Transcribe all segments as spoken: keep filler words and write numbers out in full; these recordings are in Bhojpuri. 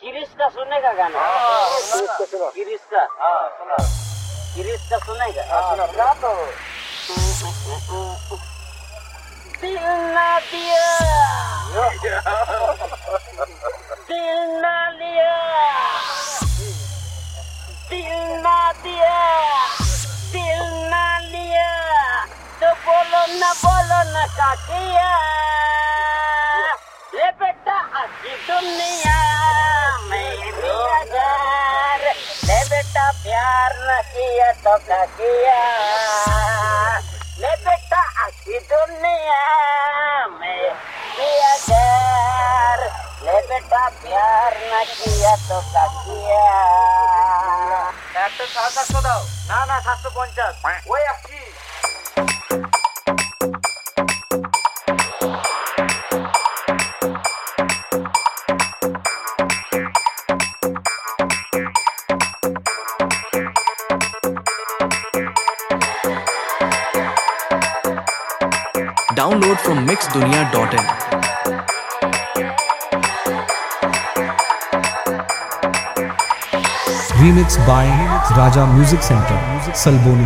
गिरीश का सुनेगा गाना? गिरीश का गिरीश का सुनेगा? दिल ना दिया, दिल ना लिया, दिल ना दिया, दिल ना लिया, तो बोलो ना बोलो ना क्या किया। ले बेटा अच्छी दुनिया में भी अगर ले बेटा प्यार न किया तो क्या किया। ले बेटा अच्छी दुनिया में भी अगर ले बेटा प्यार न किया तो क्या किया। একটা সাড়ে সাতশো দাও। না না সাতশো পঞ্চাশ। ওই আসছি। Download from mix dunia dot in. Remix by Raja Music Center, Salboni.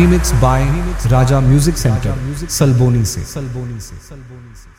Remix by Raja music center Salboni से सल्बोनी से सल्बोनी से